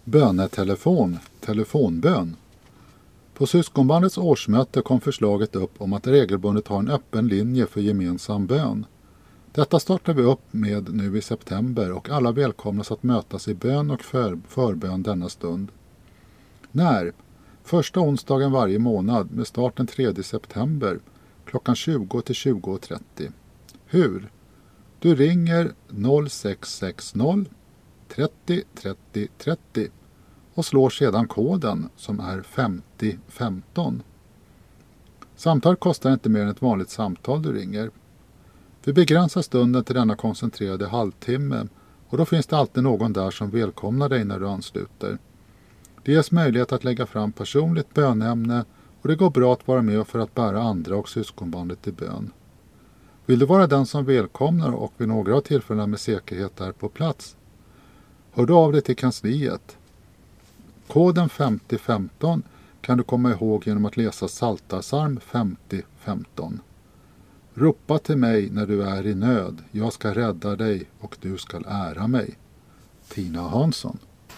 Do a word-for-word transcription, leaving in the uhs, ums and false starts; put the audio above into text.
Bönetelefon, telefonbön. På syskonbandets årsmöte kom förslaget upp om att regelbundet ha en öppen linje för gemensam bön. Detta startar vi upp med nu i september och alla välkomnas att mötas i bön och för, förbön denna stund. När? Första onsdagen varje månad med start den tredje september klockan tjugo till tjugo trettio. Hur? Du ringer noll sex sex noll trettio trettio trettio och slår sedan koden som är femtio femton. Samtal kostar inte mer än ett vanligt samtal du ringer. Vi begränsar stunden till denna koncentrerade halvtimme och då finns det alltid någon där som välkomnar dig när du ansluter. Det ges möjlighet att lägga fram personligt bönämne och det går bra att vara med för att bära andra och syskonbandet i bön. Vill du vara den som välkomnar och vid några av tillfällena med säkerhet är på plats? Hör du av dig till kansliet. Koden femtio femton kan du komma ihåg genom att läsa Psaltarpsalm femtio femton. Ropa till mig när du är i nöd, jag ska rädda dig och du ska ära mig. Tina Hansson.